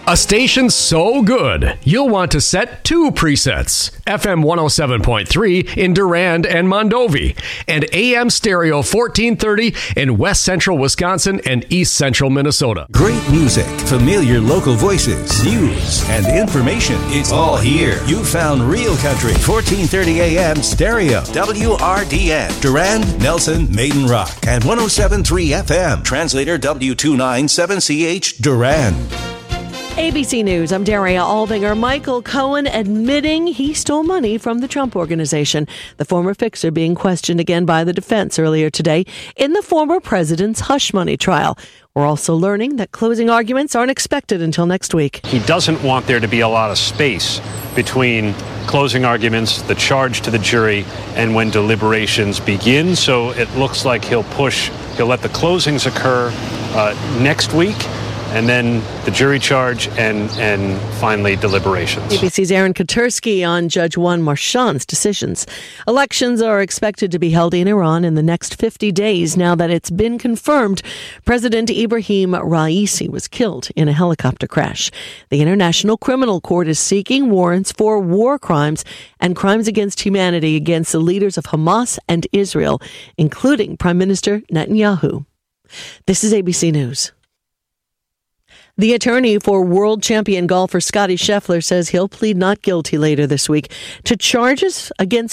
A station so good, you'll want to set two presets. FM 107.3 in Durand and Mondovi, and AM stereo 1430 in West Central Wisconsin and East Central Minnesota. Great music, familiar local voices, news, and information. It's all here. You found Real Country, 1430 AM stereo, WRDN, Durand, Nelson, Maiden Rock, and 107.3 FM. Translator W297CH, Durand. ABC News, I'm Daria Aldinger. Michael Cohen admitting he stole money from the Trump Organization. The former fixer being questioned again by the defense earlier today in the former president's hush money trial. We're also learning that closing arguments aren't expected until next week. He doesn't want there to be a lot of space between closing arguments, the charge to the jury, and when deliberations begin. So it looks like he'll let the closings occur next week, and then the jury charge, and finally deliberations. ABC's Aaron Katursky on Judge Juan Marchand's decisions. Elections are expected to be held in Iran in the next 50 days now that it's been confirmed President Ibrahim Raisi was killed in a helicopter crash. The International Criminal Court is seeking warrants for war crimes and crimes against humanity against the leaders of Hamas and Israel, including Prime Minister Netanyahu. This is ABC News. The attorney for world champion golfer Scottie Scheffler says he'll plead not guilty later this week to charges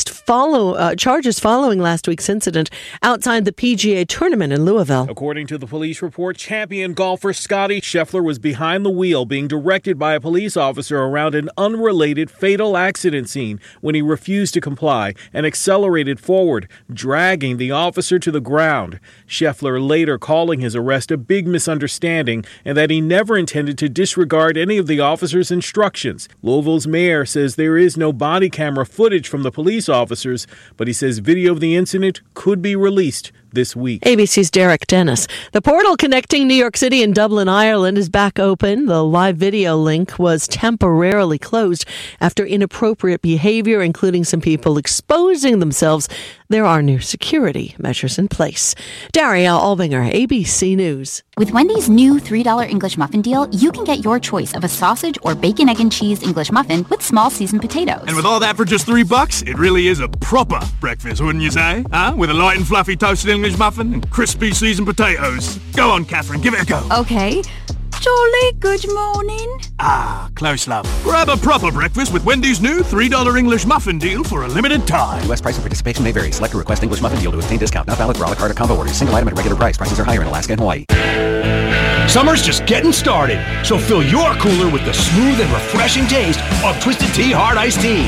following last week's incident outside the PGA tournament in Louisville. According to the police report, champion golfer Scottie Scheffler was behind the wheel being directed by a police officer around an unrelated fatal accident scene when he refused to comply and accelerated forward, dragging the officer to the ground. Scheffler later calling his arrest a big misunderstanding and that he never intended to disregard any of the officer's instructions. Louisville's mayor says there is no body camera footage from the police officers, but he says video of the incident could be released this week. ABC's Derek Dennis. The portal connecting New York City and Dublin, Ireland is back open. The live video link was temporarily closed after inappropriate behavior, including some people exposing themselves. There are new security measures in place. Daria Albinger, ABC News. With Wendy's new $3 English muffin deal, you can get your choice of a sausage or bacon, egg, and cheese English muffin with small seasoned potatoes. And with all that for just $3, it really is a proper breakfast, wouldn't you say? Huh? With a light and fluffy toasted English muffin and crispy seasoned potatoes. Go on, Catherine, give it a go. Okay. Jolly good morning. Ah, close, love. Grab a proper breakfast with Wendy's new $3 English muffin deal for a limited time. U.S. price and participation may vary. Select a request English muffin deal to obtain discount. Not valid for a la carte or combo orders. Single item at regular price. Prices are higher in Alaska and Hawaii. Summer's just getting started, so fill your cooler with the smooth and refreshing taste of Twisted Tea Hard Iced Tea.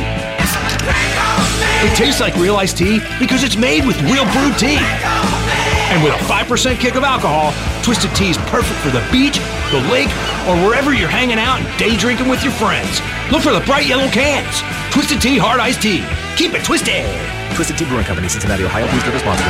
It tastes like real iced tea because it's made with real brewed tea. And with a 5% kick of alcohol, Twisted Tea is perfect for the beach, the lake, or wherever you're hanging out and day drinking with your friends. Look for the bright yellow cans. Twisted Tea Hard Iced Tea. Keep it twisted. Twisted Tea Brewing Company, Cincinnati, Ohio. Please drink responsibly.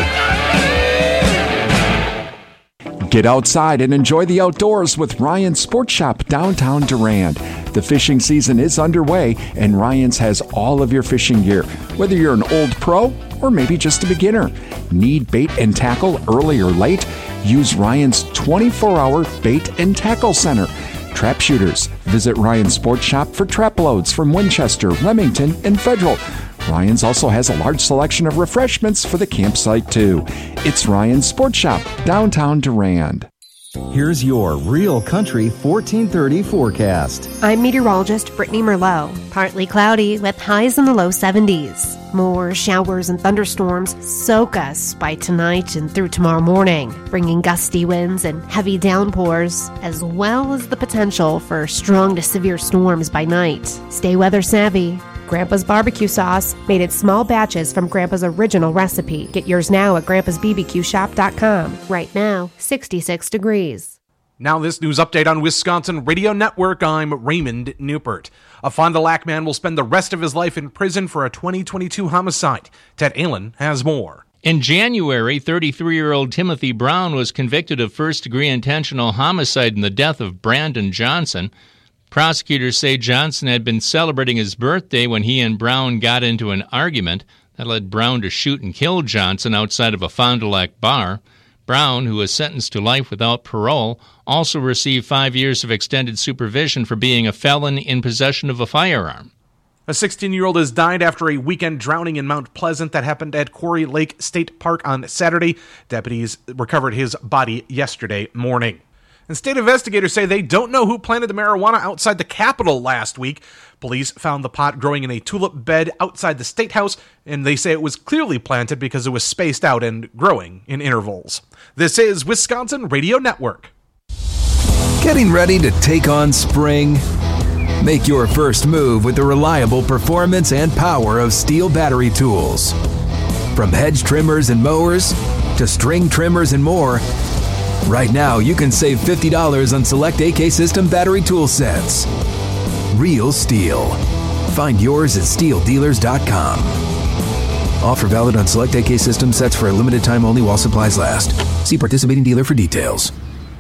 Get outside and enjoy the outdoors with Ryan's Sports Shop downtown Durand. The fishing season is underway, and Ryan's has all of your fishing gear. Whether you're an old pro or maybe just a beginner. Need bait and tackle early or late? Use Ryan's 24-hour bait and tackle center. Trap shooters. Visit Ryan's Sports Shop for trap loads from Winchester, Remington, and Federal. Ryan's also has a large selection of refreshments for the campsite, too. It's Ryan's Sports Shop, downtown Durand. Here's your Real Country 1430 forecast. I'm meteorologist Brittany Merlot. Partly cloudy with highs in the low 70s. More showers and thunderstorms soak us by tonight and through tomorrow morning, bringing gusty winds and heavy downpours, as well as the potential for strong to severe storms by night. Stay weather savvy. Grandpa's barbecue sauce, made in small batches from Grandpa's original recipe. Get yours now at grandpasbbqshop.com. Right now, 66 degrees. Now this news update on Wisconsin Radio Network. I'm Raymond Newpert. A Fond du Lac man will spend the rest of his life in prison for a 2022 homicide. Ted Allen has more. In January, 33-year-old Timothy Brown was convicted of first-degree intentional homicide in the death of Brandon Johnson. Prosecutors say Johnson had been celebrating his birthday when he and Brown got into an argument that led Brown to shoot and kill Johnson outside of a Fond du Lac bar. Brown, who was sentenced to life without parole, also received 5 years of extended supervision for being a felon in possession of a firearm. A 16-year-old has died after a weekend drowning in Mount Pleasant that happened at Quarry Lake State Park on Saturday. Deputies recovered his body yesterday morning. And state investigators say they don't know who planted the marijuana outside the Capitol last week. Police found the pot growing in a tulip bed outside the State House, and they say it was clearly planted because it was spaced out and growing in intervals. This is Wisconsin Radio Network. Getting ready to take on spring? Make your first move with the reliable performance and power of Steel battery tools. From hedge trimmers and mowers to string trimmers and more, right now you can save $50 on select AK System battery tool sets. Real Steel. Find yours at SteelDealers.com. Offer valid on select AK System sets for a limited time only while supplies last. See participating dealer for details.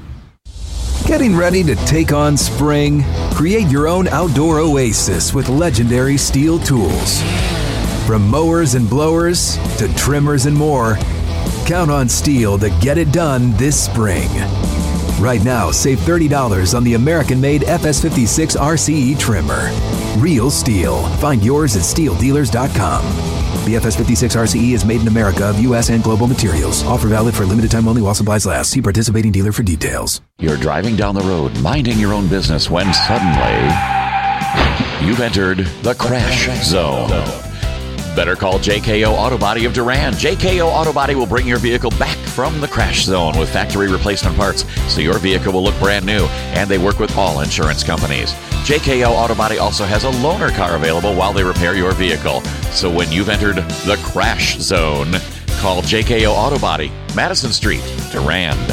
Getting ready to take on spring? Create your own outdoor oasis with legendary Steel tools. From mowers and blowers to trimmers and more, count on Steel to get it done this spring. Right now, save $30 on the American-made FS56 RCE trimmer. Real Steel. Find yours at SteelDealers.com. The FS56 RCE is made in America of U.S. and global materials. Offer valid for a limited time only while supplies last. See participating dealer for details. You're driving down the road, minding your own business, when suddenly you've entered the crash zone. Better call JKO Auto Body of Durand. JKO Auto Body will bring your vehicle back from the crash zone with factory replacement parts so your vehicle will look brand new, and they work with all insurance companies. JKO Auto Body also has a loaner car available while they repair your vehicle. So when you've entered the crash zone, call JKO Auto Body, Madison Street, Durand.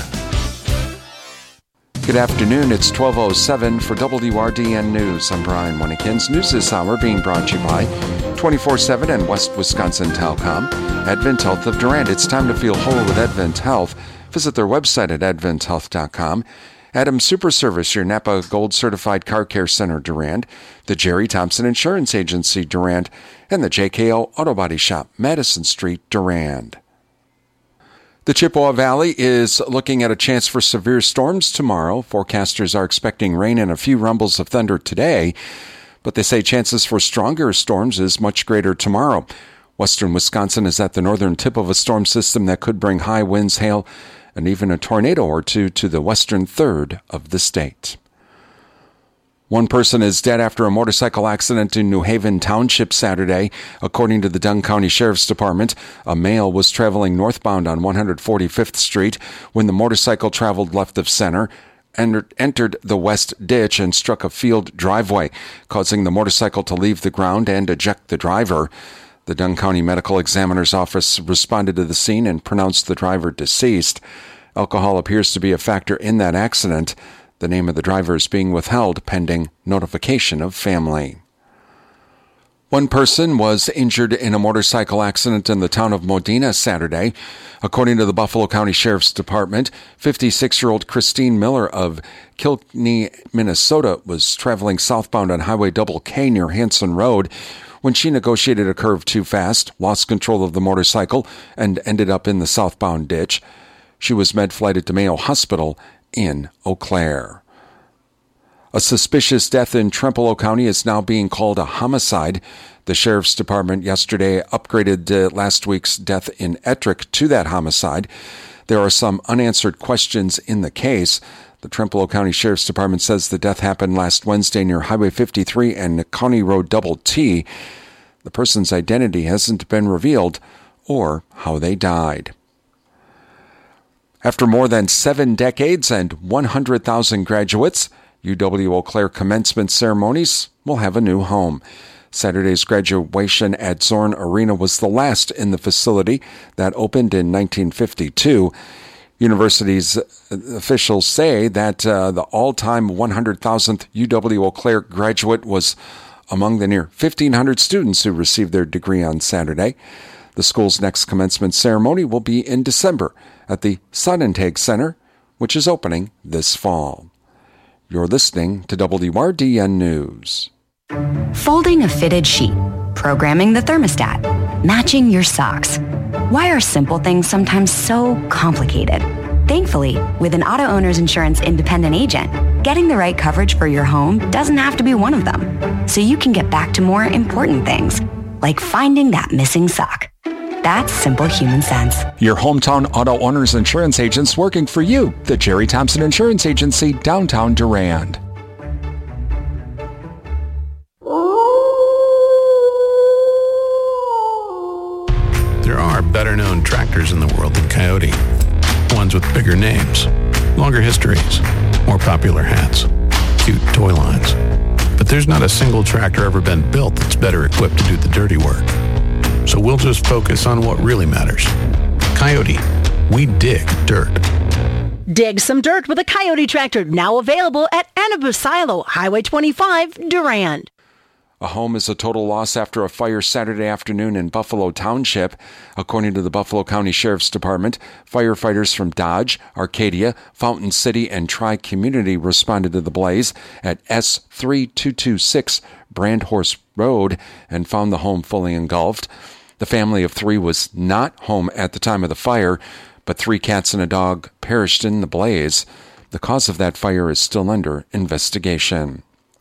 Good afternoon. It's 12:07 for WRDN News. I'm Brian Winnekins. News this hour being brought to you by 24/7 and West Wisconsin Telecom, Advent Health of Durand. It's time to feel whole with Advent Health. Visit their website at adventhealth.com. Adams Super Service, your Napa Gold Certified Car Care Center, Durand, the Jerry Thompson Insurance Agency, Durand, and the JKO Auto Body Shop, Madison Street, Durand. The Chippewa Valley is looking at a chance for severe storms tomorrow. Forecasters are expecting rain and a few rumbles of thunder today, but they say chances for stronger storms is much greater tomorrow. Western Wisconsin is at the northern tip of a storm system that could bring high winds, hail, and even a tornado or two to the western third of the state. One person is dead after a motorcycle accident in New Haven Township Saturday. According to the Dunn County Sheriff's Department, a male was traveling northbound on 145th Street when the motorcycle traveled left of center, entered the west ditch, and struck a field driveway, causing the motorcycle to leave the ground and eject the driver. The Dunn County Medical Examiner's Office responded to the scene and pronounced the driver deceased. Alcohol appears to be a factor in that accident. The name of the driver is being withheld pending notification of family. One person was injured in a motorcycle accident in the town of Modena Saturday. According to the Buffalo County Sheriff's Department, 56-year-old Christine Miller of Kilkenny, Minnesota, was traveling southbound on Highway Double K near Hanson Road when she negotiated a curve too fast, lost control of the motorcycle, and ended up in the southbound ditch. She was med-flighted to Mayo Hospital in Eau Claire. A suspicious death in Trempealeau County is now being called a homicide. The Sheriff's Department yesterday upgraded last week's death in Ettrick to that homicide. There are some unanswered questions in the case. The Trempealeau County Sheriff's Department says the death happened last Wednesday near Highway 53 and County Road Double T. The person's identity hasn't been revealed or how they died. After more than 7 decades and 100,000 graduates, UW Eau Claire commencement ceremonies will have a new home. Saturday's graduation at Zorn Arena was the last in the facility that opened in 1952. University's officials say that the all-time 100,000th UW Eau Claire graduate was among the near 1,500 students who received their degree on Saturday. The school's next commencement ceremony will be in December at the Sonnentag Center, which is opening this fall. You're listening to WRDN News. Folding a fitted sheet, programming the thermostat, matching your socks. Why are simple things sometimes so complicated? Thankfully, with an auto owner's insurance independent agent, getting the right coverage for your home doesn't have to be one of them. So you can get back to more important things, like finding that missing sock. That's simple human sense. Your hometown auto owner's insurance agents working for you. The Jerry Thompson Insurance Agency, downtown Durand. There are better-known tractors in the world than Coyote. Ones with bigger names, longer histories, more popular hats, cute toy lines. But there's not a single tractor ever been built that's better equipped to do the dirty work. So we'll just focus on what really matters. Coyote, we dig dirt. Dig some dirt with a Coyote tractor, now available at Annabu Silo, Highway 25, Durand. A home is a total loss after a fire Saturday afternoon in Buffalo Township. According to the Buffalo County Sheriff's Department, firefighters from Dodge, Arcadia, Fountain City, and Tri-Community responded to the blaze at S3226 Brandhorse Road and found the home fully engulfed. The family of 3 was not home at the time of the fire, but 3 cats and a dog perished in the blaze. The cause of that fire is still under investigation.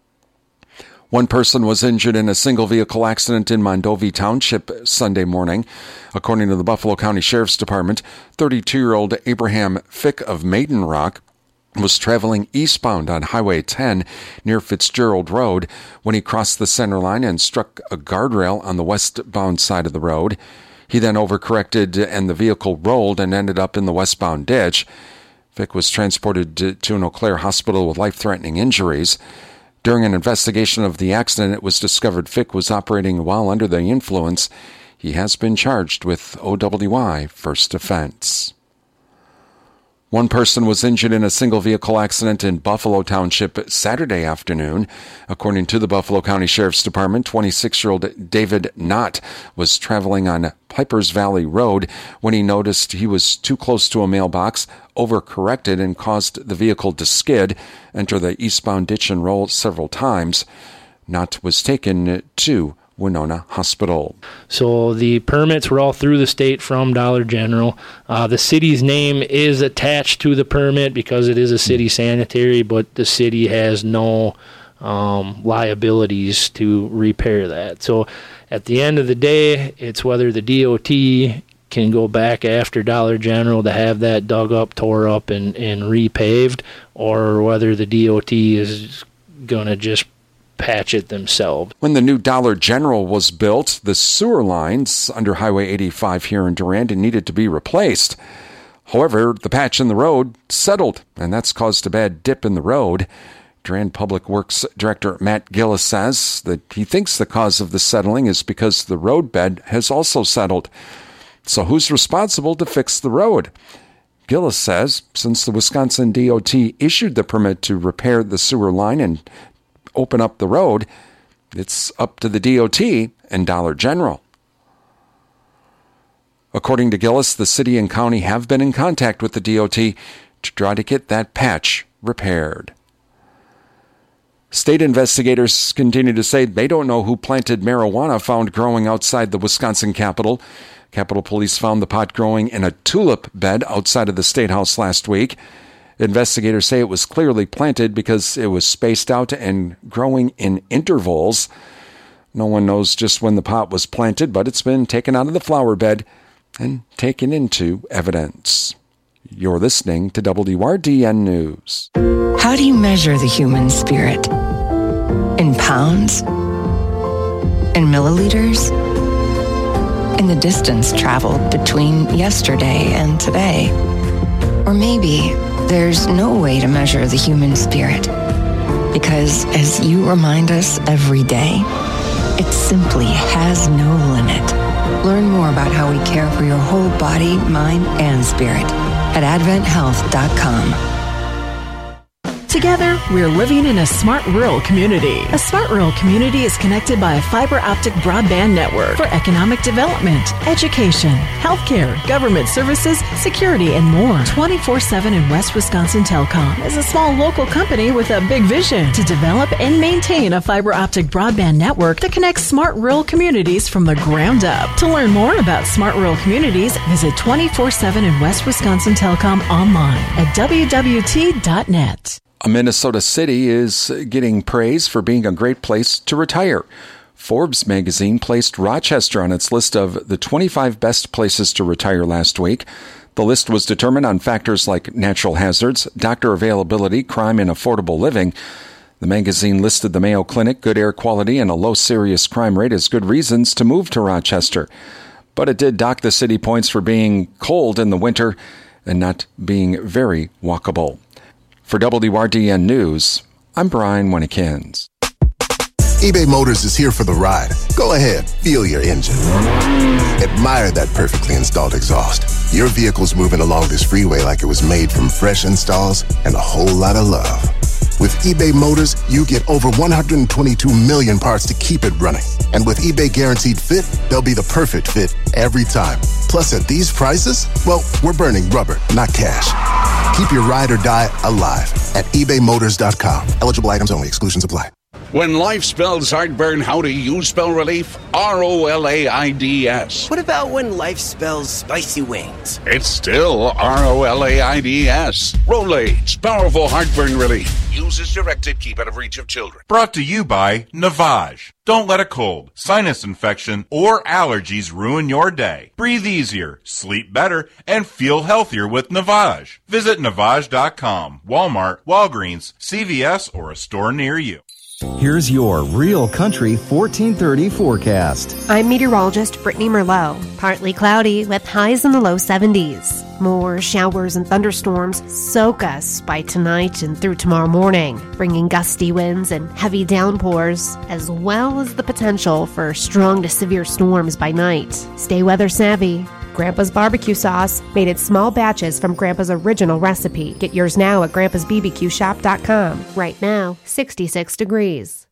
1 person was injured in a single-vehicle accident in Mondovi Township Sunday morning. According to the Buffalo County Sheriff's Department, 32-year-old Abraham Fick of Maiden Rock was traveling eastbound on Highway 10 near Fitzgerald Road when he crossed the center line and struck a guardrail on the westbound side of the road. He then overcorrected and the vehicle rolled and ended up in the westbound ditch. Fick was transported to an Eau Claire hospital with life-threatening injuries. During an investigation of the accident, it was discovered Fick was operating while under the influence. He has been charged with OWI first offense. 1 person was injured in a single-vehicle accident in Buffalo Township Saturday afternoon. According to the Buffalo County Sheriff's Department, 26-year-old David Knott was traveling on Pipers Valley Road when he noticed he was too close to a mailbox, overcorrected, and caused the vehicle to skid, enter the eastbound ditch, and roll several times. Knott was taken to Winona Hospital. So the permits were all through the state from Dollar General. The city's name is attached to the permit because it is a city sanitary, but the city has no liabilities to repair that. So at the end of the day, it's whether the DOT can go back after Dollar General to have that dug up, tore up, and repaved, or whether the DOT is going to just patch it themselves. When the new Dollar General was built, the sewer lines under Highway 85 here in Durand needed to be replaced. However, the patch in the road settled, and that's caused a bad dip in the road. Durand Public Works Director Matt Gillis says that he thinks the cause of the settling is because the road bed has also settled. So who's responsible to fix the road? Gillis says since the Wisconsin DOT issued the permit to repair the sewer line and open up the road, it's up to the DOT and Dollar General. According to Gillis, the city and county have been in contact with the DOT to try to get that patch repaired. State investigators continue to say they don't know who planted marijuana found growing outside the Wisconsin Capitol. Capitol Police found the pot growing in a tulip bed outside of the State House last week. Investigators say it was clearly planted because it was spaced out and growing in intervals. No one knows just when the pot was planted, but it's been taken out of the flower bed and taken into evidence. You're listening to WRDN News. How do you measure the human spirit? In pounds? In milliliters? In the distance traveled between yesterday and today? Or maybe there's no way to measure the human spirit because, as you remind us every day, it simply has no limit. Learn more about how we care for your whole body, mind, and spirit at AdventHealth.com. Together, we're living in a smart rural community. A smart rural community is connected by a fiber optic broadband network for economic development, education, healthcare, government services, security, and more. 24/7 in West Wisconsin Telecom is a small local company with a big vision to develop and maintain a fiber optic broadband network that connects smart rural communities from the ground up. To learn more about smart rural communities, visit 24/7 in West Wisconsin Telecom online at wwt.net. A Minnesota city is getting praise for being a great place to retire. Forbes magazine placed Rochester on its list of the 25 best places to retire last week. The list was determined on factors like natural hazards, doctor availability, crime, and affordable living. The magazine listed the Mayo Clinic, good air quality, and a low serious crime rate as good reasons to move to Rochester. But it did dock the city points for being cold in the winter and not being very walkable. For WRDN News, I'm Brian Winnekins. eBay Motors is here for the ride. Go ahead, feel your engine. Admire that perfectly installed exhaust. Your vehicle's moving along this freeway like it was made from fresh installs and a whole lot of love. With eBay Motors, you get over 122 million parts to keep it running. And with eBay Guaranteed Fit, they'll be the perfect fit every time. Plus, at these prices, well, we're burning rubber, not cash. Keep your ride or die alive at ebaymotors.com. Eligible items only. Exclusions apply. When life spells heartburn, how do you spell relief? ROLAIDS. What about when life spells spicy wings? It's still ROLAIDS. Rolaids, powerful heartburn relief. Use as directed, keep out of reach of children. Brought to you by Navage. Don't let a cold, sinus infection, or allergies ruin your day. Breathe easier, sleep better, and feel healthier with Navage. Visit Navage.com, Walmart, Walgreens, CVS, or a store near you. Here's your Real Country 1430 forecast. I'm meteorologist Brittany Merlot. Partly cloudy with highs in the low 70s. More showers and thunderstorms soak us by tonight and through tomorrow morning, bringing gusty winds and heavy downpours, as well as the potential for strong to severe storms by night. Stay weather savvy. Grandpa's barbecue sauce, made in small batches from Grandpa's original recipe. Get yours now at grandpa'sbbqshop.com. Right now, 66 degrees.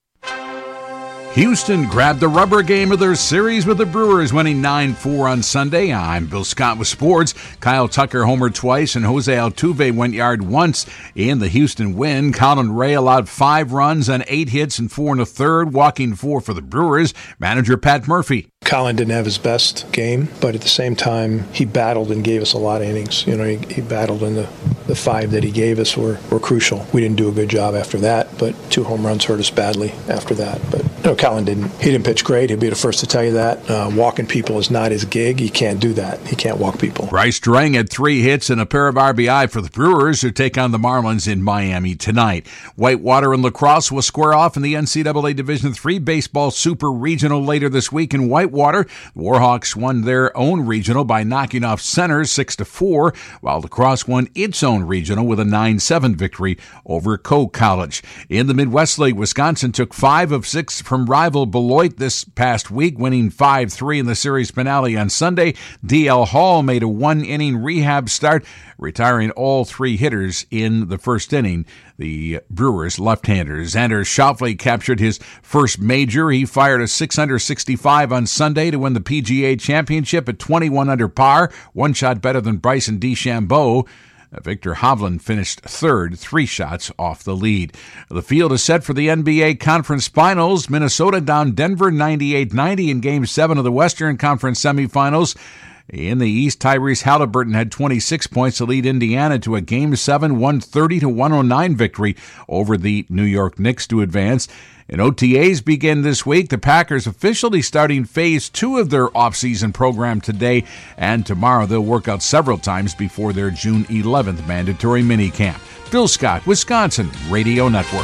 Houston grabbed the rubber game of their series with the Brewers, winning 9-4 on Sunday. I'm Bill Scott with sports. Kyle Tucker homered twice, and Jose Altuve went yard once in the Houston win. Colin Ray allowed 5 runs on 8 hits and 4 in the third, walking 4 for the Brewers. Manager Pat Murphy. Colin didn't have his best game, but at the same time, he battled and gave us a lot of innings. You know, he battled, and the 5 that he gave us were crucial. We didn't do a good job after that, but 2 home runs hurt us badly after that. But no, Colin didn't pitch great. He'll be the first to tell you that. Walking people is not his gig. He can't do that. He can't walk people. Bryce Drang had 3 hits and a pair of RBI for the Brewers, who take on the Marlins in Miami tonight. Whitewater and La Crosse will square off in the NCAA Division III Baseball Super Regional later this week in Whitewater. The Warhawks won their own regional by knocking off Center 6-4, while La Crosse won its own regional with a 9-7 victory over Coe College. In the Midwest League, Wisconsin took 5 of 6 from rival Beloit this past week, winning 5-3 in the series finale on Sunday. D.L. Hall made a 1-inning rehab start, retiring all 3 hitters in the first inning. The Brewers left-hander Xander Schauffele captured his first major. He fired a 665 on Sunday to win the PGA Championship at 21 under par, 1 shot better than Bryson DeChambeau. Victor Hovland finished third, 3 shots off the lead. The field is set for the NBA Conference Finals. Minnesota down Denver 98-90 in Game 7 of the Western Conference Semifinals. In the East, Tyrese Halliburton had 26 points to lead Indiana to a Game 7 130-109 victory over the New York Knicks to advance. And OTAs begin this week. The Packers officially starting Phase 2 of their offseason program today and tomorrow. They'll work out several times before their June 11th mandatory minicamp. Bill Scott, Wisconsin Radio Network.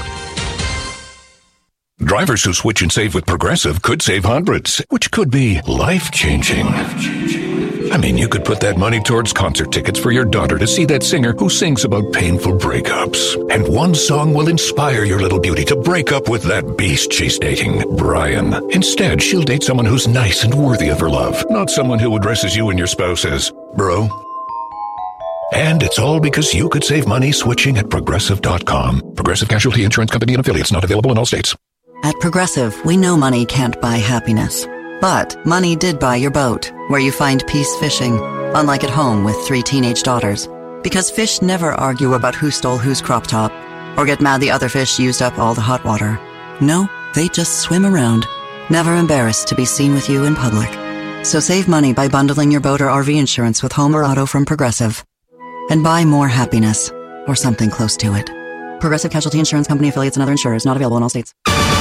Drivers who switch and save with Progressive could save hundreds, which could be life-changing. I mean, you could put that money towards concert tickets for your daughter to see that singer who sings about painful breakups. And one song will inspire your little beauty to break up with that beast she's dating, Brian. Instead, she'll date someone who's nice and worthy of her love, not someone who addresses you and your spouse as, bro. And it's all because you could save money switching at Progressive.com. Progressive Casualty Insurance Company and Affiliates, not available in all states. At Progressive, we know money can't buy happiness. But money did buy your boat, where you find peace fishing, unlike at home with 3 teenage daughters. Because fish never argue about who stole whose crop top, or get mad the other fish used up all the hot water. No, they just swim around, never embarrassed to be seen with you in public. So save money by bundling your boat or RV insurance with home or auto from Progressive. And buy more happiness, or something close to it. Progressive Casualty Insurance Company, Affiliates, and other insurers, not available in all states.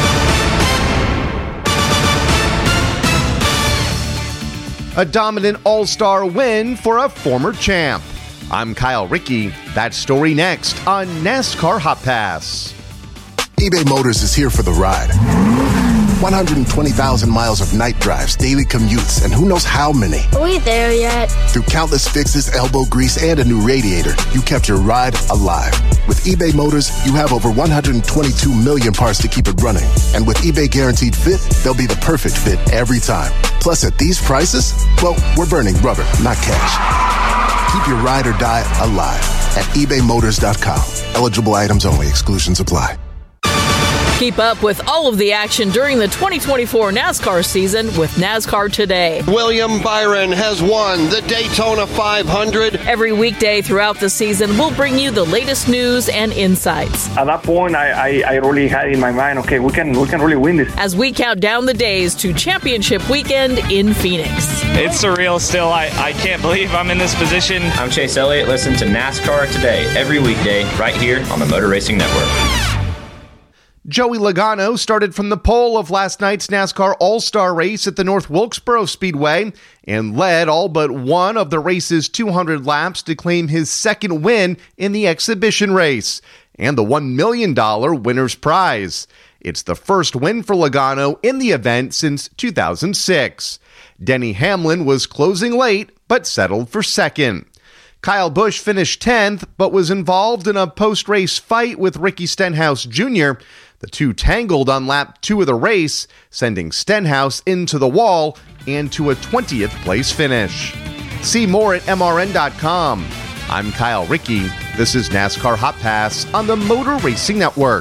A dominant all-star win for a former champ. I'm Kyle Rickey. That story next on NASCAR Hot Pass. eBay Motors is here for the ride. 120,000 miles of night drives, daily commutes, and who knows how many. Are we there yet? Through countless fixes, elbow grease, and a new radiator, you kept your ride alive. With eBay Motors, you have over 122 million parts to keep it running. And with eBay Guaranteed Fit, they'll be the perfect fit every time. Plus, at these prices, well, we're burning rubber, not cash. Keep your ride or die alive at ebaymotors.com. Eligible items only. Exclusions apply. Keep up with all of the action during the 2024 NASCAR season with NASCAR Today. William Byron has won the Daytona 500. Every weekday throughout the season, we'll bring you the latest news and insights. At that point, I really had in my mind, okay, we can really win this. As we count down the days to championship weekend in Phoenix. It's surreal still. I can't believe I'm in this position. I'm Chase Elliott. Listen to NASCAR Today every weekday right here on the Motor Racing Network. Joey Logano started from the pole of last night's NASCAR All-Star race at the North Wilkesboro Speedway and led all but one of the race's 200 laps to claim his second win in the exhibition race and the $1 million winner's prize. It's the first win for Logano in the event since 2006. Denny Hamlin was closing late but settled for second. Kyle Busch finished 10th but was involved in a post-race fight with Ricky Stenhouse Jr. The two tangled on lap 2 of the race, sending Stenhouse into the wall and to a 20th place finish. See more at MRN.com. I'm Kyle Rickey. This is NASCAR Hot Pass on the Motor Racing Network.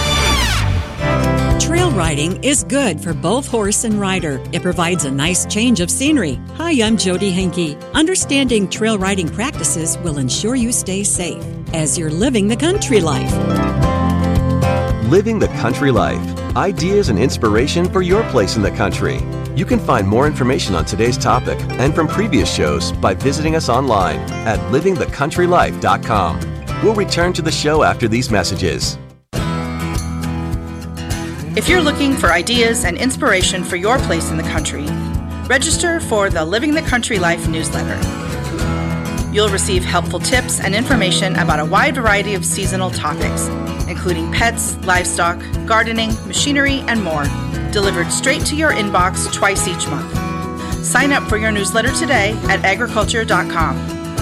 Trail riding is good for both horse and rider. It provides a nice change of scenery. Hi, I'm Jody Henke. Understanding trail riding practices will ensure you stay safe as you're living the country life. Living the Country Life. Ideas and inspiration for your place in the country. You can find more information on today's topic and from previous shows by visiting us online at livingthecountrylife.com. We'll return to the show after these messages. If you're looking for ideas and inspiration for your place in the country, register for the Living the Country Life newsletter. You'll receive helpful tips and information about a wide variety of seasonal topics, including pets, livestock, gardening, machinery, and more, delivered straight to your inbox twice each month. Sign up for your newsletter today at agriculture.com.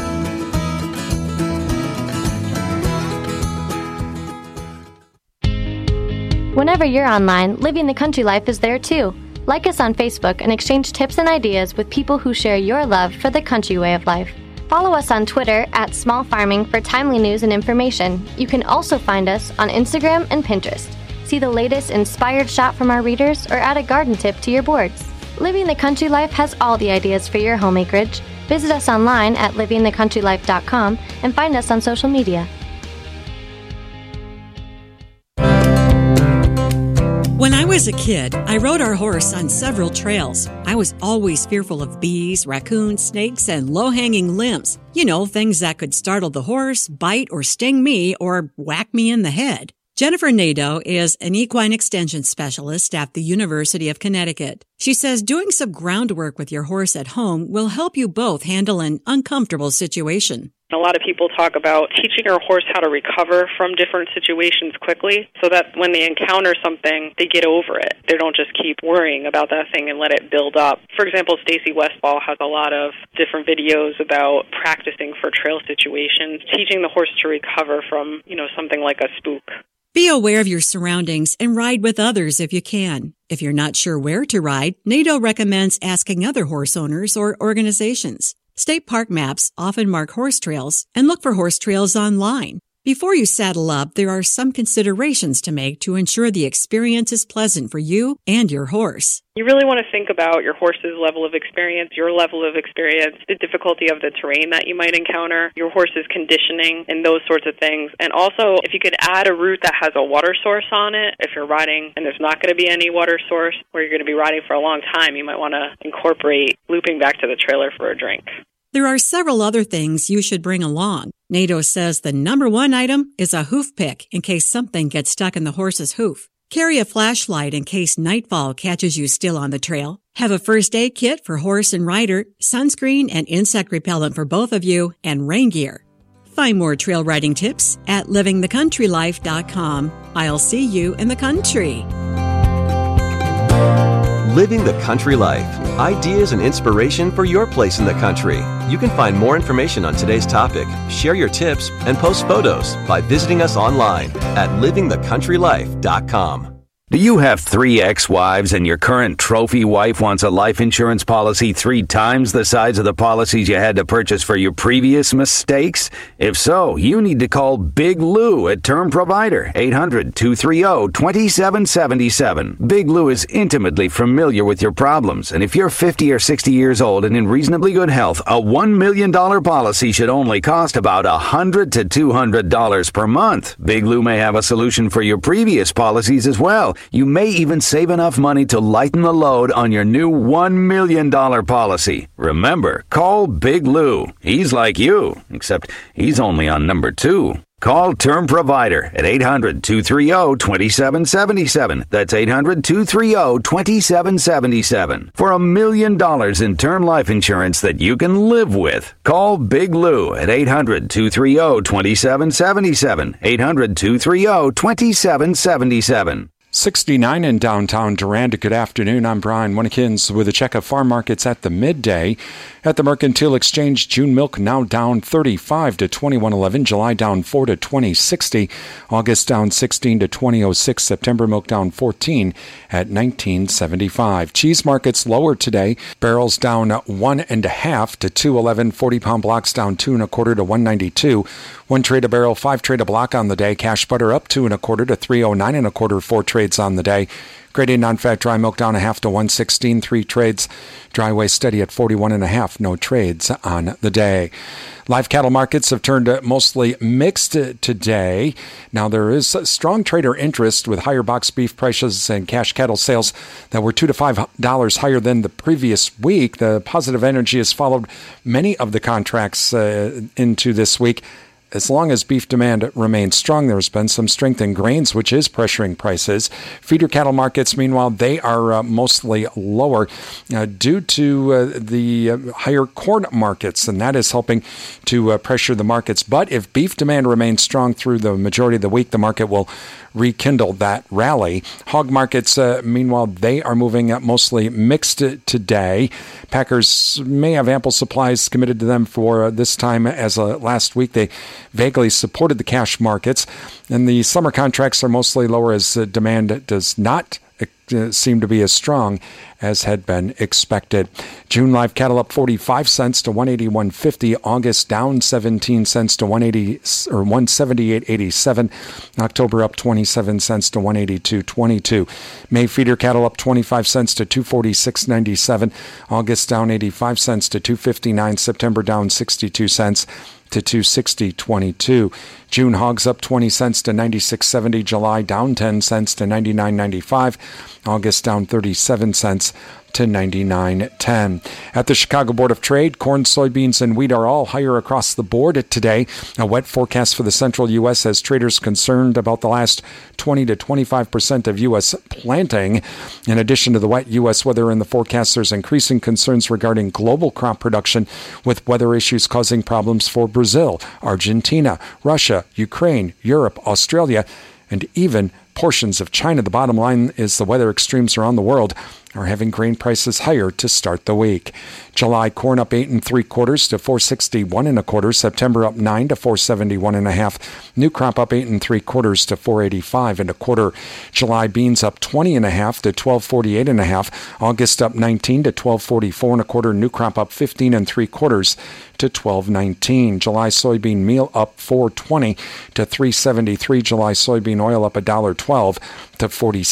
Whenever you're online, Living the Country Life is there too. Like us on Facebook and exchange tips and ideas with people who share your love for the country way of life. Follow us on Twitter at Small Farming for timely news and information. You can also find us on Instagram and Pinterest. See the latest inspired shot from our readers or add a garden tip to your boards. Living the Country Life has all the ideas for your home acreage. Visit us online at livingthecountrylife.com and find us on social media. When I was a kid, I rode our horse on several trails. I was always fearful of bees, raccoons, snakes, and low-hanging limbs. You know, things that could startle the horse, bite or sting me, or whack me in the head. Jennifer Nadeau is an equine extension specialist at the University of Connecticut. She says doing some groundwork with your horse at home will help you both handle an uncomfortable situation. A lot of people talk about teaching your horse how to recover from different situations quickly so that when they encounter something, they get over it. They don't just keep worrying about that thing and let it build up. For example, Stacy Westfall has a lot of different videos about practicing for trail situations, teaching the horse to recover from, something like a spook. Be aware of your surroundings and ride with others if you can. If you're not sure where to ride, Nadeau recommends asking other horse owners or organizations. State park maps often mark horse trails, and look for horse trails online. Before you saddle up, there are some considerations to make to ensure the experience is pleasant for you and your horse. You really want to think about your horse's level of experience, your level of experience, the difficulty of the terrain that you might encounter, your horse's conditioning, and those sorts of things. And also, if you could add a route that has a water source on it, if you're riding and there's not going to be any water source, or you're going to be riding for a long time, you might want to incorporate looping back to the trailer for a drink. There are several other things you should bring along. NATO says the number one item is a hoof pick in case something gets stuck in the horse's hoof. Carry a flashlight in case nightfall catches you still on the trail. Have a first aid kit for horse and rider, sunscreen and insect repellent for both of you, and rain gear. Find more trail riding tips at livingthecountrylife.com. I'll see you in the country. Living the Country Life. Ideas and inspiration for your place in the country. You can find more information on today's topic, share your tips, and post photos by visiting us online at livingthecountrylife.com. Do you have 3 ex-wives and your current trophy wife wants a life insurance policy 3 times the size of the policies you had to purchase for your previous mistakes? If so, you need to call Big Lou at Term Provider, 800-230-2777. Big Lou is intimately familiar with your problems, and if you're 50 or 60 years old and in reasonably good health, a $1 million policy should only cost about $100 to $200 per month. Big Lou may have a solution for your previous policies as well. You may even save enough money to lighten the load on your new $1 million policy. Remember, call Big Lou. He's like you, except he's only on number 2. Call Term Provider at 800-230-2777. That's 800-230-2777 for $1 million in term life insurance that you can live with. Call Big Lou at 800-230-2777. 800-230-2777. 69 in downtown Durand. Good afternoon. I'm Brian Winnikins with a check of farm markets at the midday. At the Mercantile Exchange, June milk now down 35 to 21.11. July down 4 to 20.60. August down 16 to 20.06. September milk down 14 at 19.75. Cheese markets lower today. Barrels down 1.5 to 2.11. 40-pound blocks down 2 1/4 to 1.92. 1 trade a barrel, 5 trade a block on the day. Cash butter up 2 1/4 to 3.09 1/4. 4 trades on the day. Grade A non-fat dry milk down 1/2 to 1.16. 3 trades. Dry whey steady at 41.5. No trades on the day. Live cattle markets have turned mostly mixed today. Now, there is strong trader interest with higher box beef prices and cash cattle sales that were $2 to $5 higher than the previous week. The positive energy has followed many of the contracts into this week. As long as beef demand remains strong, there's been some strength in grains, which is pressuring prices. Feeder cattle markets, meanwhile, they are mostly lower due to the higher corn markets, and that is helping to pressure the markets. But if beef demand remains strong through the majority of the week, the market will rekindle that rally. Hog markets, meanwhile, they are moving mostly mixed today. Packers may have ample supplies committed to them for this time as last week. They vaguely supported the cash markets, and the summer contracts are mostly lower as demand does not seem to be as strong as had been expected. June live cattle up 45 cents to 181.50. August down 17 cents to 178.87. October up 27 cents to 182.22. May feeder cattle up 25 cents to 246.97. August down 85 cents to 259. September down 62 cents to 260.22. June hogs up 20 cents to 96.70. July down 10 cents to 99.95. August down 37 cents to 99.10. At the Chicago Board of Trade, corn, soybeans, and wheat are all higher across the board today. A wet forecast for the central U.S. has traders concerned about the last 20 to 25% of U.S. planting. In addition to the wet U.S. weather in the forecast, there's increasing concerns regarding global crop production, with weather issues causing problems for Brazil, Argentina, Russia, Ukraine, Europe, Australia, and even portions of China. The bottom line is the weather extremes around the world are having grain prices higher to start the week. July corn up 8 3/4 to 461 1/4. September up 9 to 471 1/2. New crop up 8 3/4 to 485 1/4. July beans up 20 1/2 to 1248 1/2. August up 19 to 1244 1/4. New crop up 15 3/4 to 1219. July soybean meal up 420 to 373. July soybean oil up $1.12 to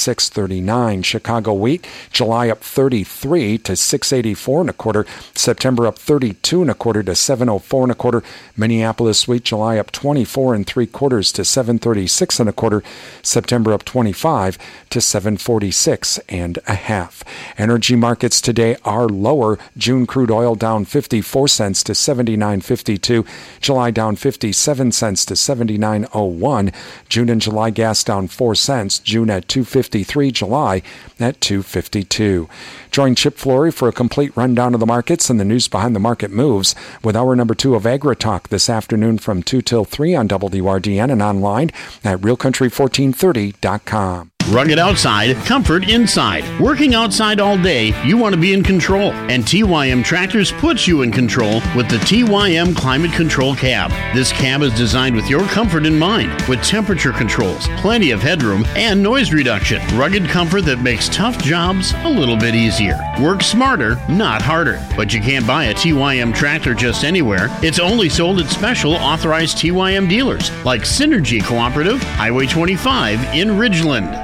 46.39. Chicago wheat July up 33 to 684 1/4. September up 32 1/4 to 704 1/4. Minneapolis wheat July up 24 3/4 to 736 1/4. September up 25 to 746 1/2. Energy markets today are lower. June crude oil down 54 cents to 79.52. July down 57 cents to 79.01. June and July gas down 4 cents. June at 2.53. July at 2.52. Join Chip Flory for a complete rundown of the markets and the news behind the market moves with hour number 2 of Agri-Talk this afternoon from 2 till 3 on WRDN and online at realcountry1430.com. Rugged outside, comfort inside. Working outside all day, you want to be in control. And TYM Tractors puts you in control with the TYM Climate Control Cab. This cab is designed with your comfort in mind, with temperature controls, plenty of headroom, and noise reduction. Rugged comfort that makes tough jobs a little bit easier. Work smarter, not harder. But you can't buy a TYM tractor just anywhere. It's only sold at special authorized TYM dealers, like Synergy Cooperative, Highway 25 in Ridgeland.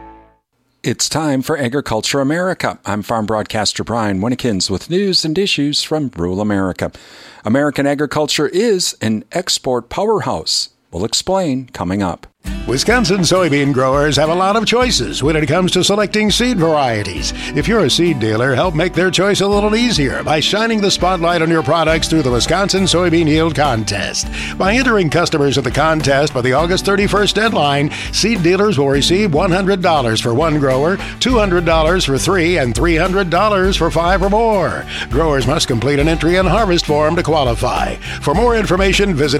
It's time for Agriculture America. I'm farm broadcaster Brian Winnekins with news and issues from rural America. American agriculture is an export powerhouse. We'll explain coming up. Wisconsin soybean growers have a lot of choices when it comes to selecting seed varieties. If you're a seed dealer, help make their choice a little easier by shining the spotlight on your products through the Wisconsin Soybean Yield Contest. By entering customers at the contest by the August 31st deadline, seed dealers will receive $100 for one grower, $200 for 3, and $300 for 5 or more. Growers must complete an entry and harvest form to qualify. For more information, visit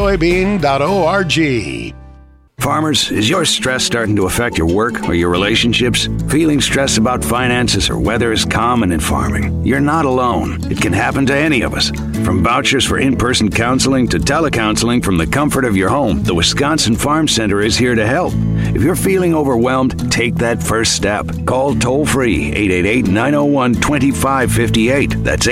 wissoybean.org. Farmers, is your stress starting to affect your work or your relationships? Feeling stressed about finances or weather is common in farming. You're not alone. It can happen to any of us. From vouchers for in-person counseling to telecounseling from the comfort of your home, the Wisconsin Farm Center is here to help. If you're feeling overwhelmed, take that first step. Call toll-free 888-901-2558. That's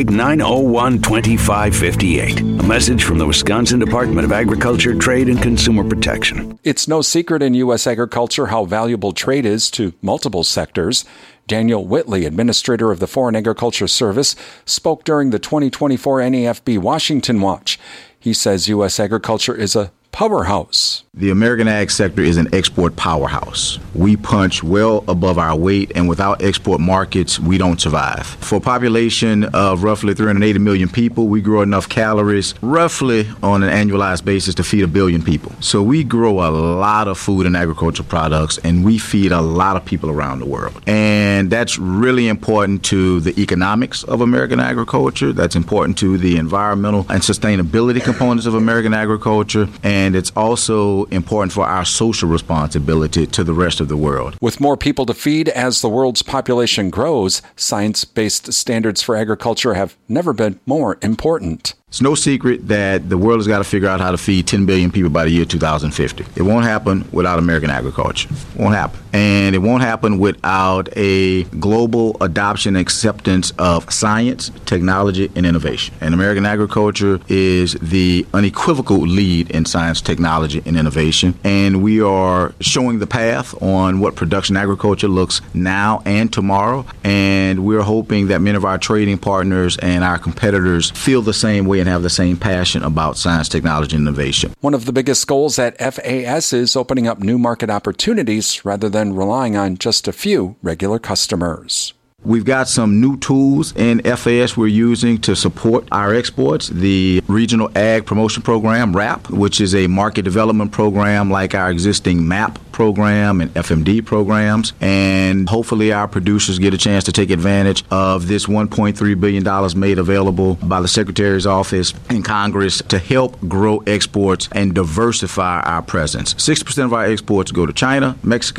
888-901-2558. A message from the Wisconsin Department of Agriculture, Trade, and Consumer Protection. It's no secret in U.S. agriculture how valuable trade is to multiple sectors. Daniel Whitley, administrator of the Foreign Agriculture Service, spoke during the 2024 NAFB Washington Watch. He says U.S. agriculture is a powerhouse. The American ag sector is an export powerhouse. We punch well above our weight, and without export markets, we don't survive. For a population of roughly 380 million people, we grow enough calories roughly on an annualized basis to feed 1 billion people. So we grow a lot of food and agricultural products, and we feed a lot of people around the world. And that's really important to the economics of American agriculture. That's important to the environmental and sustainability components of American agriculture. And it's also important for our social responsibility to the rest of the world. With more people to feed as the world's population grows, science-based standards for agriculture have never been more important. It's no secret that the world has got to figure out how to feed 10 billion people by the year 2050. It won't happen without American agriculture. It won't happen. And it won't happen without a global adoption and acceptance of science, technology, and innovation. And American agriculture is the unequivocal lead in science, technology, and innovation. And we are showing the path on what production agriculture looks now and tomorrow. And we're hoping that many of our trading partners and our competitors feel the same way and have the same passion about science, technology, and innovation. One of the biggest goals at FAS is opening up new market opportunities rather than relying on just a few regular customers. We've got some new tools in FAS we're using to support our exports. The Regional Ag Promotion Program, RAP, which is a market development program like our existing MAP program and FMD programs. And hopefully our producers get a chance to take advantage of this $1.3 billion made available by the Secretary's office in Congress to help grow exports and diversify our presence. 60% of our exports go to China, Mexico,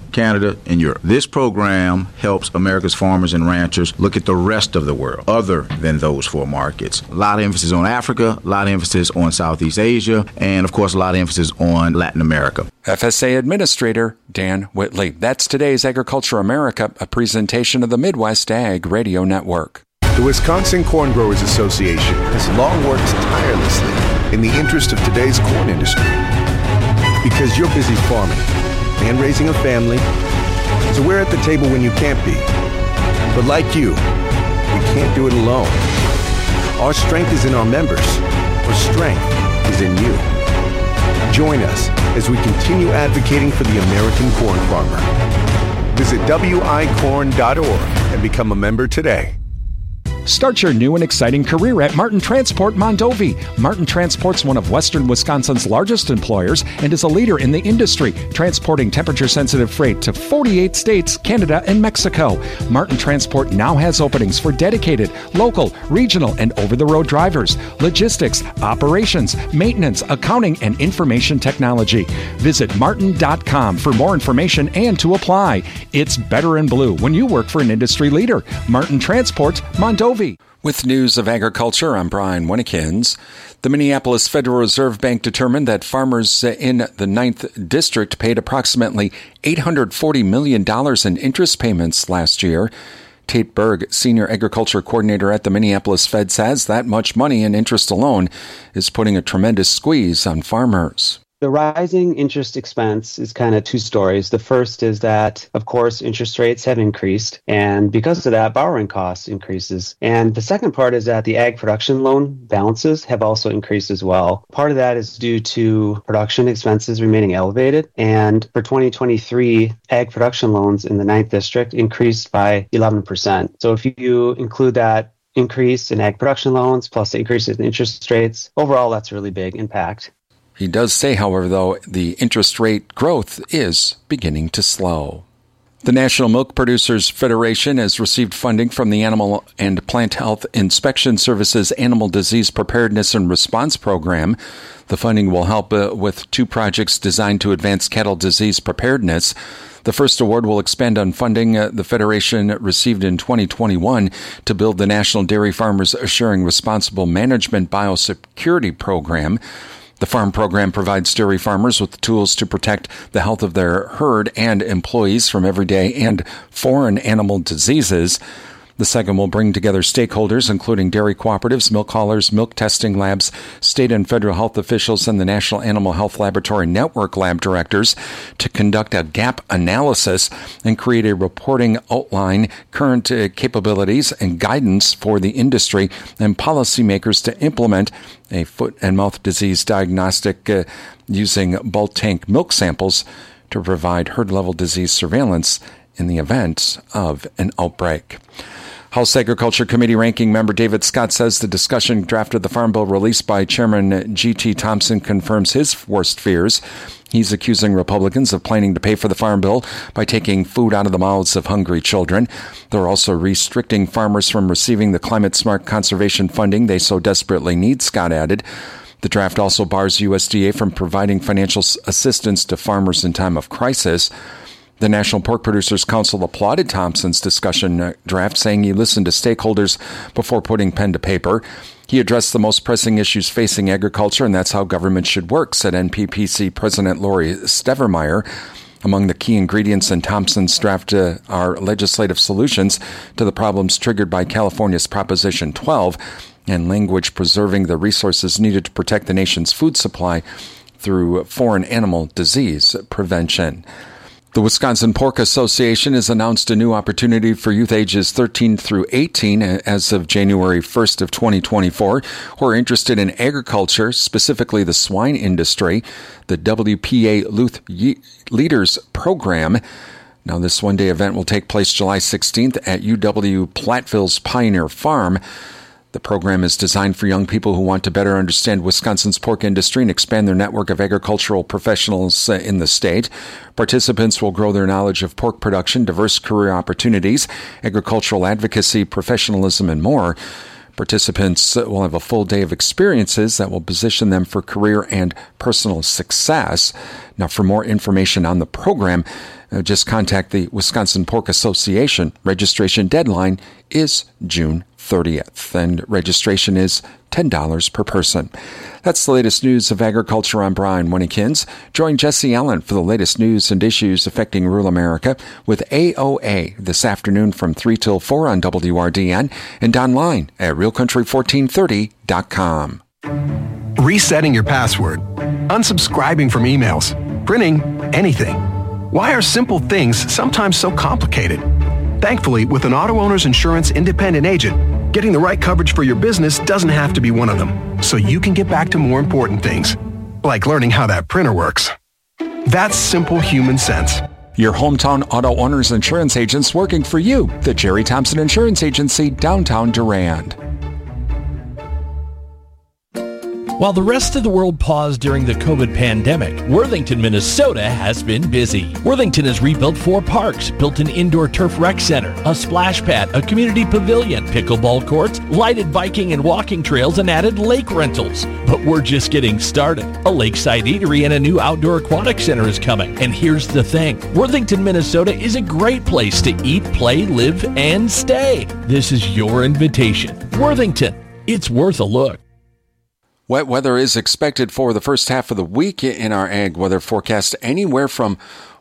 Canada, and Europe. This program helps America's farmers and ranchers look at the rest of the world other than those 4 markets. A lot of emphasis on Africa, a lot of emphasis on Southeast Asia, and of course a lot of emphasis on Latin America. FSA Administrator Dan Whitley. That's today's Agriculture America, a presentation of the Midwest Ag Radio Network. The Wisconsin Corn Growers Association has long worked tirelessly in the interest of today's corn industry. Because you're busy farming and raising a family, so we're at the table when you can't be. But like you, we can't do it alone. Our strength is in our members. Our strength is in you. Join us as we continue advocating for the American corn farmer. Visit wicorn.org and become a member today. Start your new and exciting career at Martin Transport Mondovi. Martin Transport's one of Western Wisconsin's largest employers and is a leader in the industry, transporting temperature-sensitive freight to 48 states, Canada, and Mexico. Martin Transport now has openings for dedicated, local, regional, and over-the-road drivers, logistics, operations, maintenance, accounting, and information technology. Visit martin.com for more information and to apply. It's better in blue when you work for an industry leader. Martin Transport Mondovi. With news of agriculture, I'm Brian Winnikins. The Minneapolis Federal Reserve Bank determined that farmers in the 9th District paid approximately $840 million in interest payments last year. Tate Berg, Senior Agriculture Coordinator at the Minneapolis Fed, says that much money in interest alone is putting a tremendous squeeze on farmers. The rising interest expense is kind of 2 stories. The first is that, of course, interest rates have increased, and because of that, borrowing costs increases. And the second part is that the ag production loan balances have also increased as well. Part of that is due to production expenses remaining elevated, and for 2023, ag production loans in the 9th District increased by 11%. So if you include that increase in ag production loans plus the increase in interest rates, overall, that's a really big impact. He does say, however, though, the interest rate growth is beginning to slow. The National Milk Producers Federation has received funding from the Animal and Plant Health Inspection Services Animal Disease Preparedness and Response Program. The funding will help with 2 projects designed to advance cattle disease preparedness. The first award will expand on funding the Federation received in 2021 to build the National Dairy Farmers Assuring Responsible Management Biosecurity Program. The farm program provides dairy farmers with tools to protect the health of their herd and employees from everyday and foreign animal diseases. The second will bring together stakeholders, including dairy cooperatives, milk haulers, milk testing labs, state and federal health officials, and the National Animal Health Laboratory Network lab directors to conduct a gap analysis and create a reporting outline, current capabilities, and guidance for the industry and policymakers to implement a foot and mouth disease diagnostic using bulk tank milk samples to provide herd-level disease surveillance in the event of an outbreak. House Agriculture Committee Ranking Member David Scott says the discussion draft of the Farm Bill released by Chairman G.T. Thompson confirms his worst fears. He's accusing Republicans of planning to pay for the Farm Bill by taking food out of the mouths of hungry children. They're also restricting farmers from receiving the climate-smart conservation funding they so desperately need, Scott added. The draft also bars USDA from providing financial assistance to farmers in time of crisis. The National Pork Producers Council applauded Thompson's discussion draft, saying he listened to stakeholders before putting pen to paper. He addressed the most pressing issues facing agriculture, and that's how government should work, said NPPC President Lori Stevermeyer. Among the key ingredients in Thompson's draft are legislative solutions to the problems triggered by California's Proposition 12 and language preserving the resources needed to protect the nation's food supply through foreign animal disease prevention. The Wisconsin Pork Association has announced a new opportunity for youth ages 13 through 18 as of January 1st of 2024 who are interested in agriculture, specifically the swine industry, the WPA Youth Leaders Program. Now, this one-day event will take place July 16th at UW Platteville's Pioneer Farm. The program is designed for young people who want to better understand Wisconsin's pork industry and expand their network of agricultural professionals in the state. Participants will grow their knowledge of pork production, diverse career opportunities, agricultural advocacy, professionalism, and more. Participants will have a full day of experiences that will position them for career and personal success. Now, for more information on the program, just contact the Wisconsin Pork Association. Registration deadline is June 30th, and registration is $10 per person. That's the latest news of agriculture. I'm Brian Winnekins. Join Jesse Allen for the latest news and issues affecting rural America with AOA this afternoon from 3 till 4 on WRDN and online at realcountry1430.com. Resetting your password, unsubscribing from emails, printing anything. Why are simple things sometimes so complicated? Thankfully, with an auto owner's insurance independent agent, getting the right coverage for your business doesn't have to be one of them, so you can get back to more important things, like learning how that printer works. That's simple human sense. Your hometown auto owner's insurance agents working for you. The Jerry Thompson Insurance Agency, downtown Durand. While the rest of the world paused during the COVID pandemic, Worthington, Minnesota has been busy. Worthington has rebuilt 4 parks, built an indoor turf rec center, a splash pad, a community pavilion, pickleball courts, lighted biking and walking trails, and added lake rentals. But we're just getting started. A lakeside eatery and a new outdoor aquatic center is coming. And here's the thing. Worthington, Minnesota is a great place to eat, play, live, and stay. This is your invitation. Worthington. It's worth a look. Wet weather is expected for the first half of the week in our ag weather forecast. Anywhere from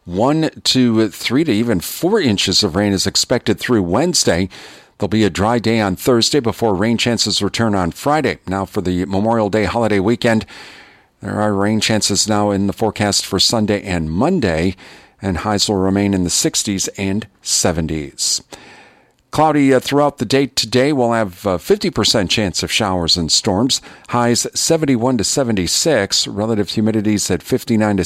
1 to 3 to even 4 inches of rain is expected through Wednesday. There'll be a dry day on Thursday before rain chances return on Friday. Now for the Memorial Day holiday weekend, there are rain chances now in the forecast for Sunday and Monday, and highs will remain in the 60s and 70s. Cloudy throughout the day today. We'll have a 50% chance of showers and storms. Highs 71 to 76. Relative humidities at 59 to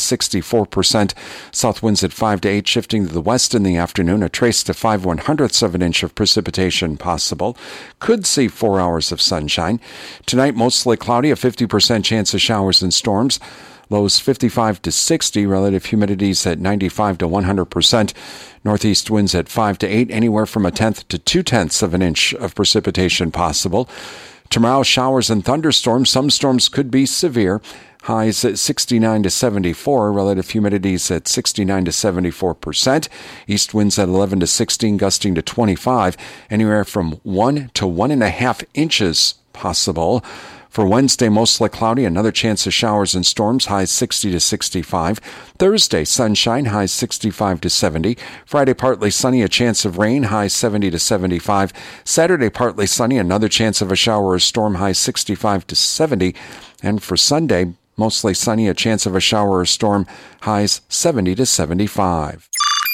64%. South winds at 5 to 8, shifting to the west in the afternoon. A trace to 5/100ths of an inch of precipitation possible. Could see 4 hours of sunshine. Tonight, mostly cloudy. A 50% chance of showers and storms. Lows 55 to 60, relative humidities at 95 to 100%. Northeast winds at 5 to 8, anywhere from 1/10 to 2/10ths of an inch of precipitation possible. Tomorrow, showers and thunderstorms. Some storms could be severe. Highs at 69 to 74, relative humidities at 69 to 74%. East winds at 11 to 16, gusting to 25, anywhere from 1 to 1.5 inches possible. For Wednesday, mostly cloudy, another chance of showers and storms, highs 60 to 65. Thursday, sunshine, highs 65 to 70. Friday, partly sunny, a chance of rain, highs 70 to 75. Saturday, partly sunny, another chance of a shower or storm, highs 65 to 70. And for Sunday, mostly sunny, a chance of a shower or storm, highs 70 to 75.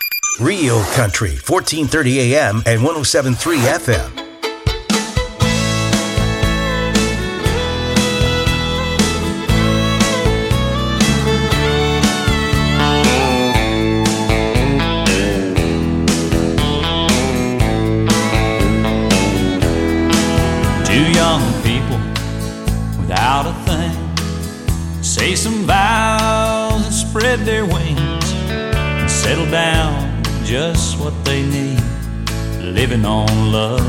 Real Country, 1430 AM and 107.3 FM. Without a thing, say some vows and spread their wings and settle down just what they need, living on love.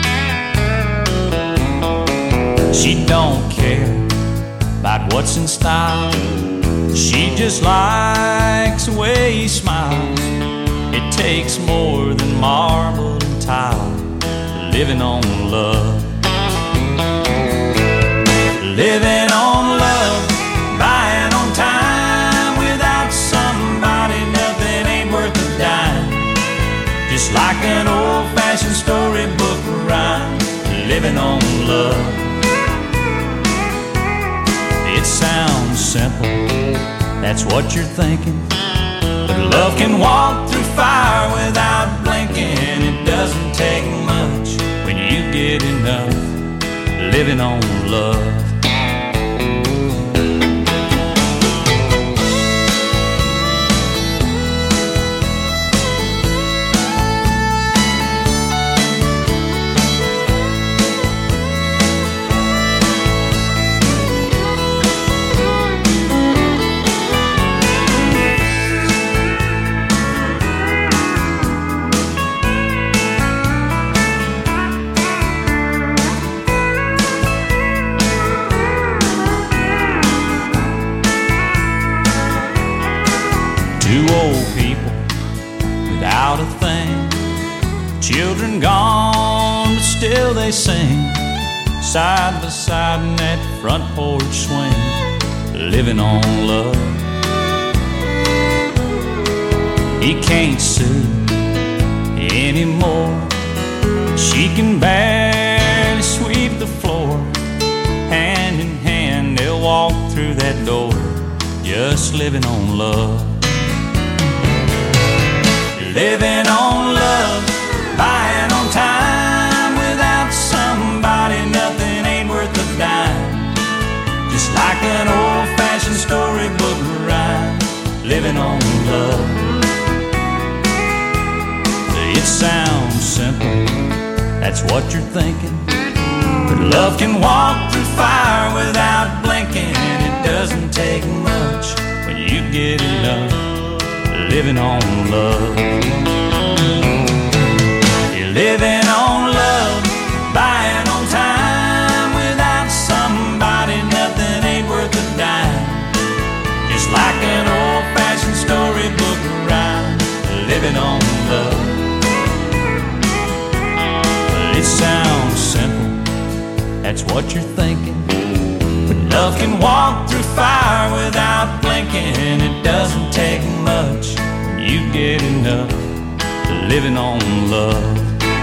She don't care about what's in style, she just likes the way he smiles. It takes more than marble and tile, living on love. Living on love, buying on time. Without somebody, nothing ain't worth a dime. Just like an old-fashioned storybook rhyme, living on love. It sounds simple, that's what you're thinking. But love can walk through fire without blinking. It doesn't take much when you get enough, living on love. they sing, side by side in that front porch swing, living on love. He can't sue anymore. She can barely sweep the floor. Hand in hand they'll walk through that door, just living on love. Living on love, buying on time. Without somebody, nothing ain't worth a dime. Just like an old-fashioned storybook rhyme, living on love. It sounds simple, that's what you're thinking, but love can walk through fire without blinking. It doesn't take much when you get enough, living on love. You're living on love, buying on time. Without somebody, nothing ain't worth a dime. Just like an old-fashioned storybook rhyme, living on love. It sounds simple, that's what you're thinking, but love can walk through fire without blinking. It doesn't take much when you get enough, living on love.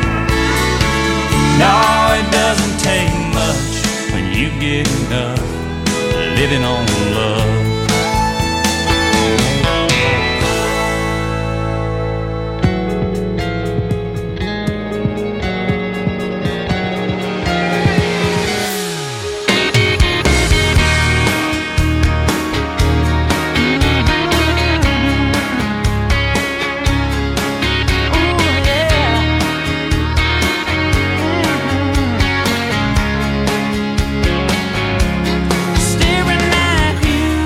No, it doesn't take much when you get enough, living on love. Staring at you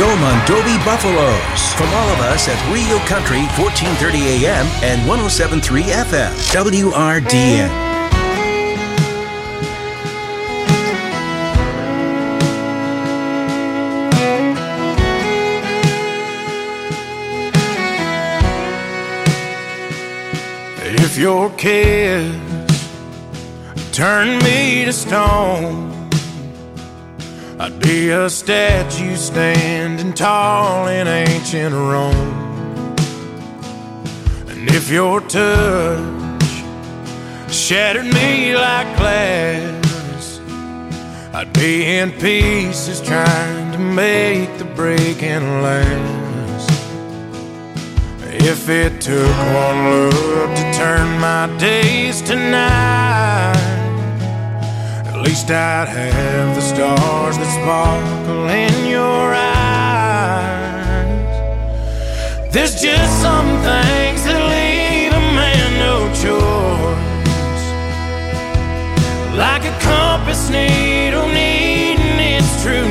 Go Mondovi Buffaloes. From all of us at Real Country, 1430 AM and 107.3 FM. WRDN. If your kiss turned me to stone, I'd be a statue standing tall in ancient Rome. And if your touch shattered me like glass, I'd be in pieces trying to make the breaking last. If it took one look to turn my days to night, at least I'd have the stars that sparkle in your eyes. There's just some things that leave a man no choice, like a compass needle needing its true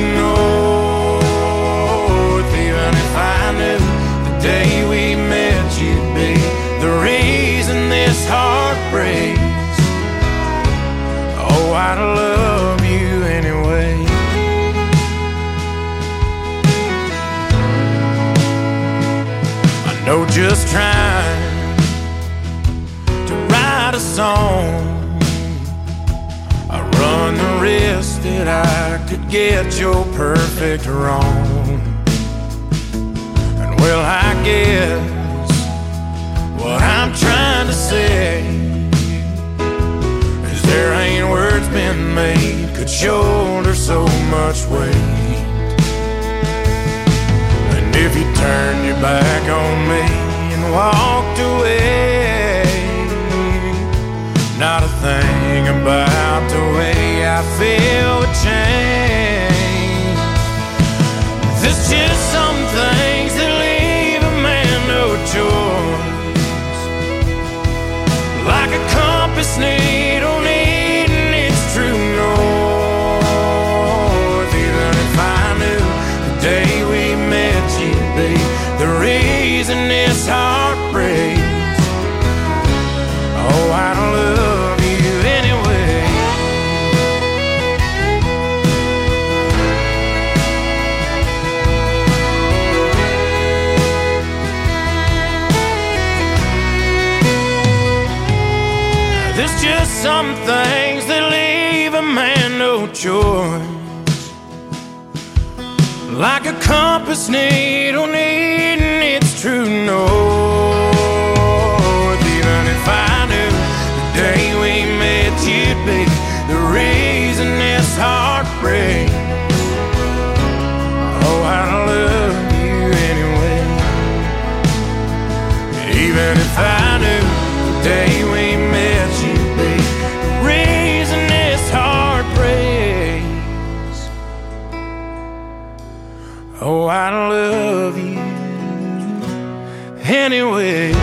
north. Even if I knew the day we met you'd be the reason this heart breaks, oh, I'd love you anyway. I know just trying to write a song, I run the risk that I could get your perfect wrong. And well, I guess what I'm trying to say, there ain't words been made could shoulder so much weight. And if you turned your back on me and walked away, not a thing about the way I feel would change. There's just some things that leave a man no choice, like a compass needle needing its true north. Even if I knew the day we met you'd be the reason this heart breaks, oh, I'd love you anyway. There's just some things that leave a man no choice, like a compass needle needing its true north. Even if I knew the day we met you'd be the reason this heart breaks, oh, I'd love you anyway. Even if I knew the day we met you'd be the reason this heart breaks, oh, I'd love you anyway.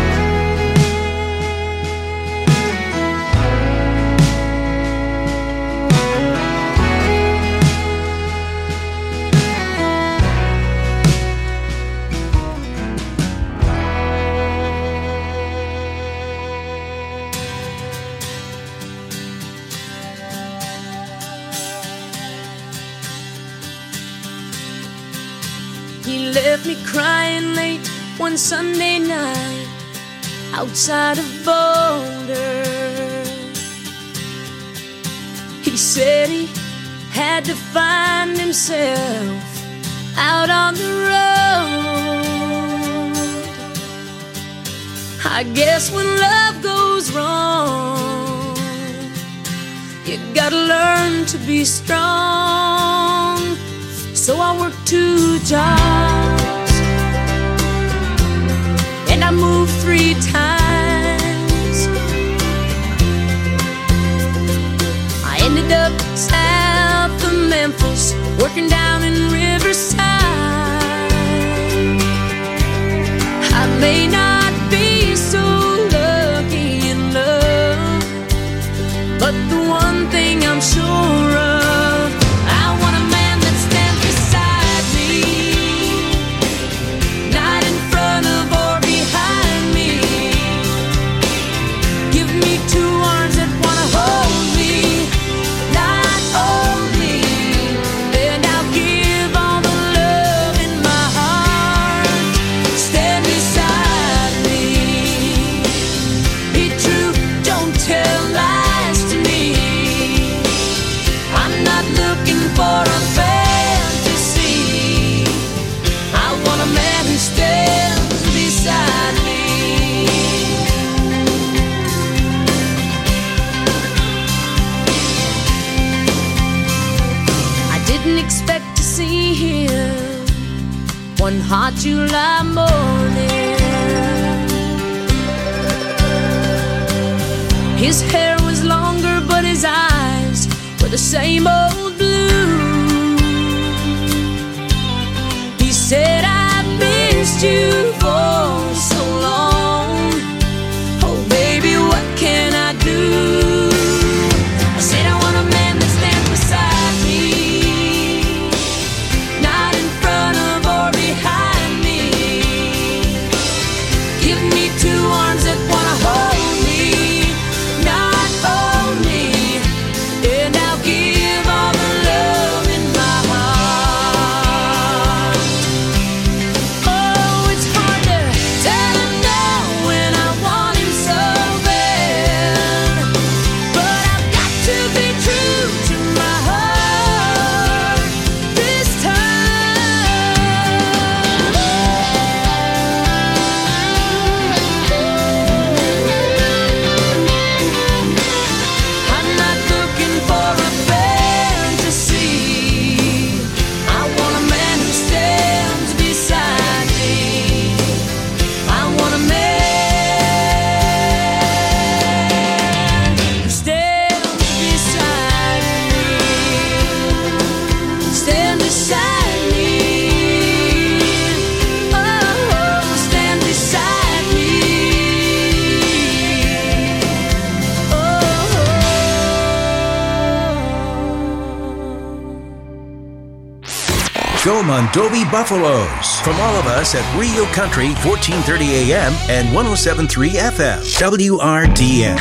He left me crying late one Sunday night outside of Boulder. He said he had to find himself out on the road. I guess when love goes wrong, you gotta learn to be strong. So I worked 2 jobs and I moved 3 times. I ended up south of Memphis, working down in Riverside. I may not be so lucky in love, but the one thing I'm sure of, I want a man that stands beside me expect to see him one hot July morning. His hair was longer, but his eyes were the same old blue. He said, I've missed you for so long. Oh, baby, what can I do? I said, I want a man that stands beside me, not in front of or behind me. Give me two arms that want to hold me, not own me, and I'll give all the love in my heart. Oh, it's hard to tell him no when I want him so bad, but I've got to be true to my heart this I'm not looking for a fantasy. I want a man who stands beside me. I want a man who stands beside me. Stand beside me. Oh, stand beside me. Go Mondovi Buffaloes. From all of us at Rio Country, 1430 AM and 107.3 FM. WRDN.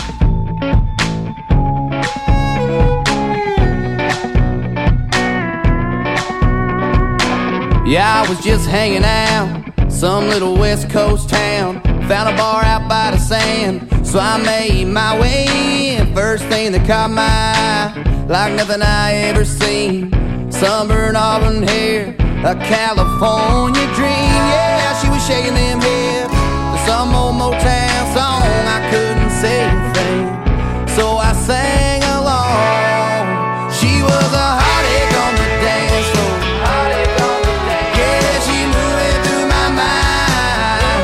Yeah, I was just hanging out, some little West Coast town. Found a bar out by the sand, so I made my way in. First thing that caught my eye, like nothing I ever seen. Sunburned auburn hair, a California dream. Yeah, she was shaking them hips to some old Motown song. I couldn't say a thing, so I sang along. She was a heartache on the dance floor. Yeah, she moving through my mind.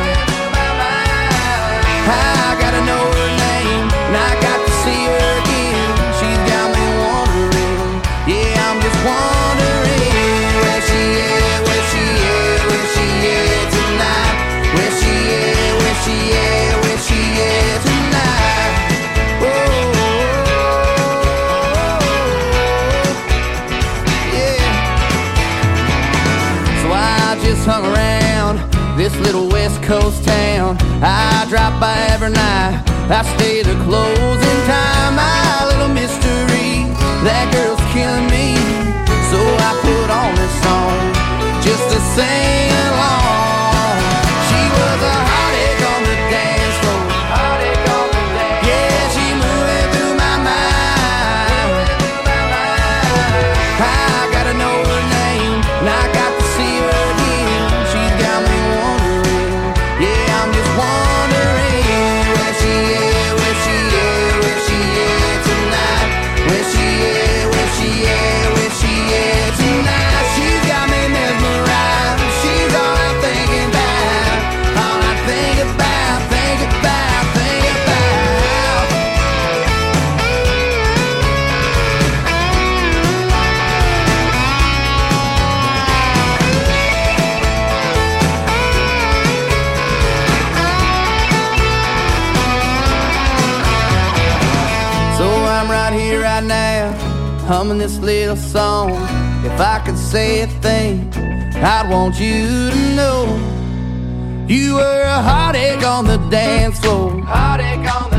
I gotta know her name, and I got to see her again. She's got me wondering, yeah, I'm just wondering where she is, where she is, where she is tonight. Where she is, where she is, where she is tonight. Oh, yeah. So I just hung around this little West Coast town. I drop by every night, I stay the closing time. My little mystery, that girl's killing me. So I put on this song just to sing along. She was a heartache on the dance floor. Yeah, she moving through my mind. I gotta know her name, and I got to see her again. She's got me wondering, yeah, I'm just wondering where she is, where she is, where she is tonight. Where she is, where she is, where she is tonight. She's got me mesmerized. She's all I'm thinking about, all I think about, think about, think about. So I'm right here, right now, humming this little song. If I could say a thing, I'd want you to know you were a heartache on the dance floor. Heartache on the